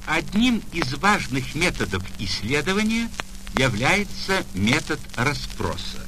Одним из важных методов исследования является метод расспроса.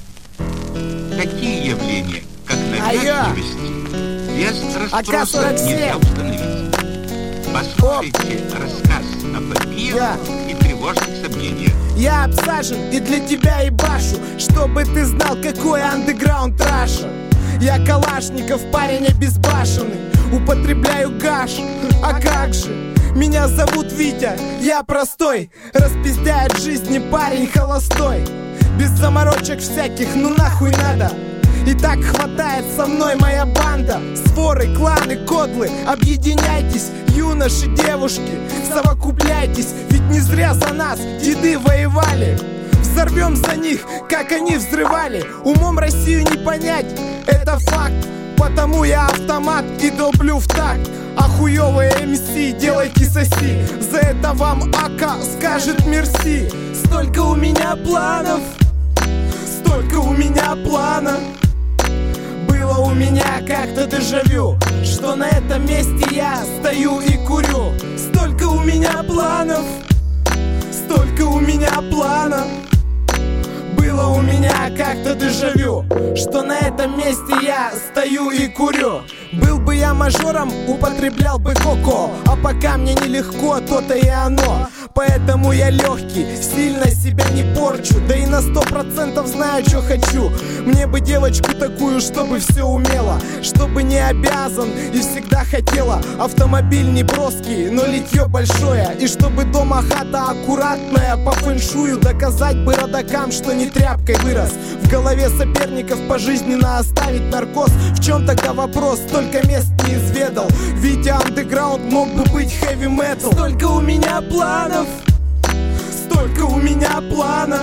Такие явления, как навязчивость, без расспроса нельзя установить. Послушайте рассказ о фобиях и тревожных сомнениях. Я обсажен и для тебя ебашу, чтобы ты знал, какой андеграунд Раша. Я Калашников, парень обезбашенный, употребляю гаш, а как же? Меня зовут Витя, я простой, распиздяет жизни парень холостой. Без заморочек всяких, ну нахуй надо. И так хватает со мной моя банда. Своры, кланы, кодлы, объединяйтесь, юноши, девушки, совокупляйтесь. Ведь не зря за нас деды воевали. Взорвем за них, как они взрывали. Умом Россию не понять, это факт. Потому я автомат и долблю в такт. А хуёвые МС делайте соси. За это вам АК скажет мерси. Столько у меня планов, столько у меня планов. Было у меня как-то дежавю, что на этом месте я стою и курю. Столько у меня планов, столько у меня планов. Было у меня как-то дежавю, что на этом месте я стою и курю. Был бы я мажором, употреблял бы коко, а пока мне нелегко, то-то и оно. Поэтому я легкий, сильно себя не порчу, да и на 100% знаю, что хочу. Мне бы девочку такую, чтобы все умела, чтобы не обязан и всегда хотела. Автомобиль не броский, но литье большое. И чтобы дома хата аккуратная, по фэншую доказать бы родакам, что не тряпкой вырос. В голове соперников пожизненно оставить наркоз. В чем тогда вопрос? Столько мест не изведал. Витя андеграунд мог бы быть хэви метал. Столько у меня планов, столько у меня планов.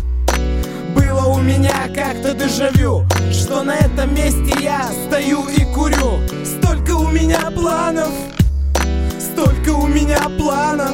Было у меня как-то дежавю, что на этом месте я стою и курю. Столько у меня планов, столько у меня планов.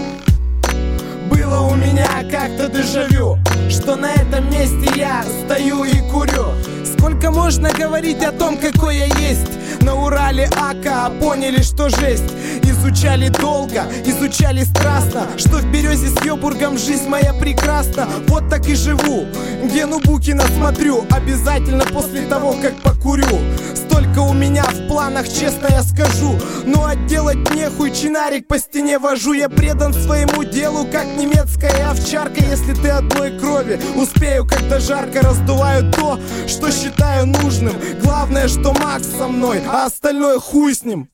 Было у меня как-то дежавю, что на этом месте я стою и курю. Сколько можно говорить о том, какой я есть? На Урале АК поняли, что жесть. Изучали долго, изучали страстно, что в Березе с Йобургом жизнь моя прекрасна. Вот так и живу, Гену Букина смотрю, обязательно после того, как покурю. Столько у меня в планах, честно я скажу. Ну а делать нехуй, чинарик по стене вожу. Я предан своему делу, как немецкая овчарка. Если ты одной крови, успею, когда жарко. Раздуваю то, что считаю нужным. Главное, что Макс со мной, а остальное хуй с ним.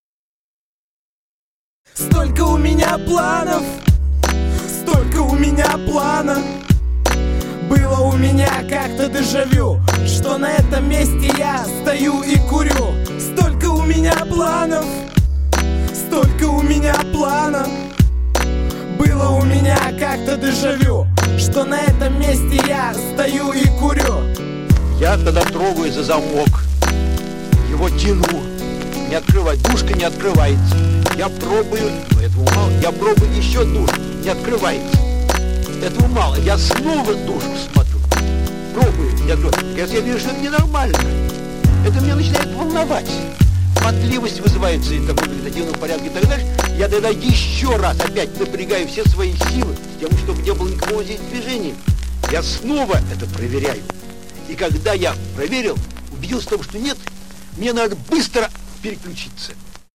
Столько у меня планов, столько у меня планов. Было у меня как-то дежавю, что на этом месте я стою и курю. Столько у меня планов, столько у меня планов. Было у меня как-то дежавю, что на этом месте я стою и курю. Я тогда трогаю за замок, его тяну, не открывать, душка не открывается. Я пробую, но этого мало, я пробую еще душку, не открывается. Этого мало, я снова душку смотрю, пробую, не открывается. Я вижу, что это ненормально, это меня начинает волновать. Потливость вызывается в таком вегетативном порядке и так дальше. Я тогда еще раз опять напрягаю все свои силы, с тем, чтобы не было никакого здесь движения. Я снова это проверяю. И когда я проверил, убедился в том, что нет, мне надо быстро переключиться.